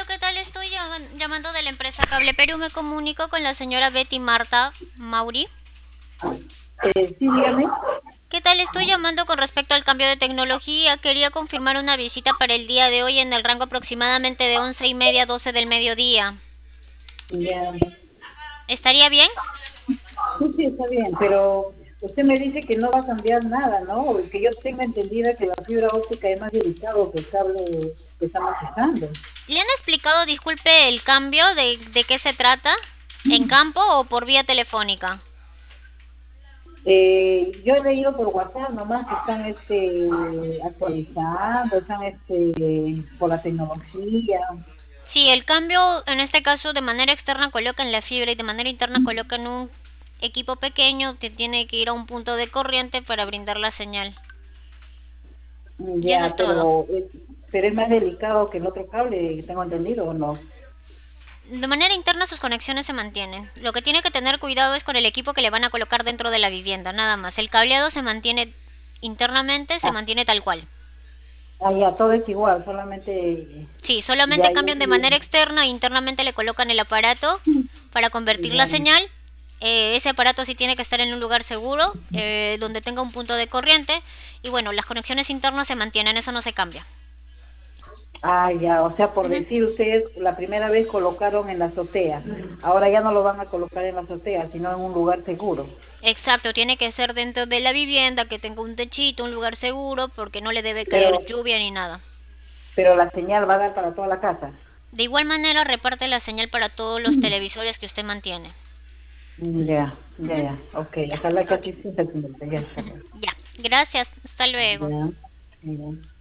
Aló, ¿qué tal? Estoy llamando de la empresa Cable Perú. Me comunico con la señora Betty Marta Mauri. Sí, dígame. ¿Qué tal? Estoy llamando con respecto al cambio de tecnología. Quería confirmar una visita para el día de hoy en el rango aproximadamente de 11:30 a 12 del mediodía. Ya. ¿Estaría bien? Sí, sí, está bien, pero usted me dice que no va a cambiar nada, ¿no? Que yo tengo entendida que la fibra óptica es más delicado que el cable que estamos usando. ¿Le han explicado, disculpe, el cambio de qué se trata? ¿En campo o por vía telefónica? Yo he leído por WhatsApp nomás que están actualizando, están por la tecnología. Sí, el cambio en este caso de manera externa colocan la fibra y de manera interna colocan un equipo pequeño que tiene que ir a un punto de corriente para brindar la señal. Y eso Ya, es todo. pero es más delicado que el otro cable, tengo entendido, ¿o no? De manera interna sus conexiones se mantienen. Lo que tiene que tener cuidado es con el equipo que le van a colocar dentro de la vivienda, nada más. El cableado se mantiene internamente, se Ah, mantiene tal cual. ya, todo es igual, solamente Sí, ya, solamente cambian de manera externa e internamente le colocan el aparato para convertir la ya. señal. Ese aparato sí tiene que estar en un lugar seguro, donde tenga un punto de corriente. Y bueno, las conexiones internas se mantienen, eso no se cambia. Ya, o sea, por Ujú. decir, ustedes la primera vez colocaron en la azotea, ahora ya no lo van a colocar en la azotea, sino en un lugar seguro. Exacto, tiene que ser dentro de la vivienda, que tenga un techito, un lugar seguro, porque no le debe caer Pero, lluvia ni nada. pero la señal va a dar para toda la casa. De igual manera reparte la señal para todos los televisores que usted mantiene. Ya, ya, Ujú. ya, ok, ojalá que así sea, señorita, ya está. Ya, gracias, hasta luego. Ya, ya.